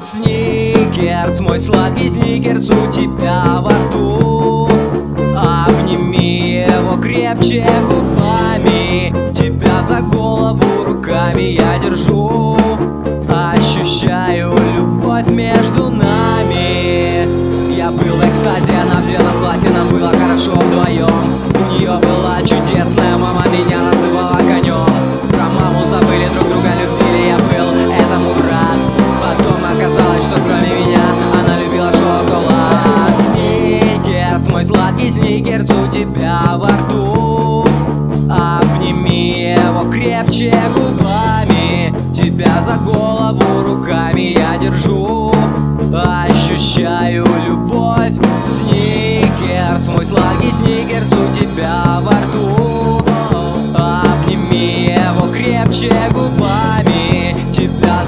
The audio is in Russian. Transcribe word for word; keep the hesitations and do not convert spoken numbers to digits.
Сникерс, мой сладкий сникерс у тебя во рту. Обними его крепче губами, тебя за голову руками я держу. Ощущаю любовь между нами. Я был в экстазе, она в белом платье, нам было хорошо вдвоем. У нее была чудесная мама, меня называла конем. Про маму забыли, друг друга любили, я был этому рад. Потом оказалось, что кроме меня она любила шоколад. Сникерс, мой сладкий сникерс у тебя во рту. Обними его крепче губами, тебя за голову руками я держу. Ощущаю